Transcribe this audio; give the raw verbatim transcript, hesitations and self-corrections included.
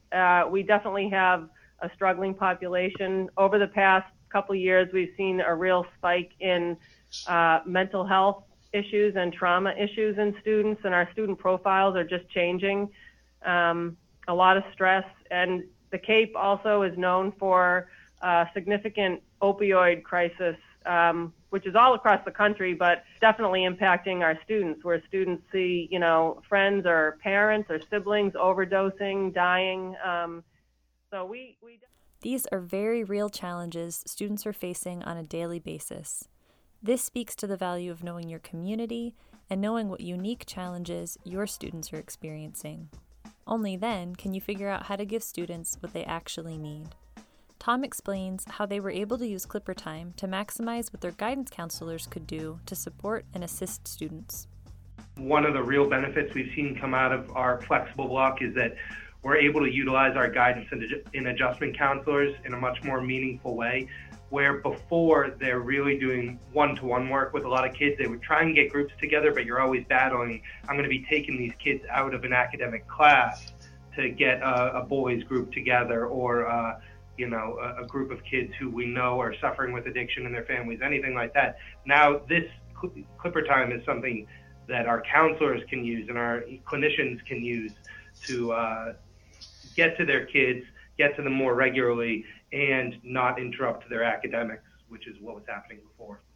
Uh, we definitely have a struggling population. Over the past couple of years, we've seen a real spike in uh, mental health issues and trauma issues in students, and our student profiles are just changing. Um, a lot of stress, and the Cape also is known for a significant opioid crisis, um, which is all across the country, but definitely impacting our students, where students see, you know, friends or parents or siblings overdosing, dying. Um, so we, we. These are very real challenges students are facing on a daily basis. This speaks to the value of knowing your community and knowing what unique challenges your students are experiencing. Only then can you figure out how to give students what they actually need. Tom explains how they were able to use Clipper Time to maximize what their guidance counselors could do to support and assist students. One of the real benefits we've seen come out of our flexible block is that we're able to utilize our guidance and adjustment counselors in a much more meaningful way, where before they're really doing one-to-one work with a lot of kids. They would try and get groups together, but you're always battling, I'm going to be taking these kids out of an academic class to get a, a boys group together, or uh, you know, a, a group of kids who we know are suffering with addiction in their families, anything like that. Now, this Clipper Time is something that our counselors can use and our clinicians can use to uh, get to their kids, get to them more regularly, and not interrupt their academics, which is what was happening before.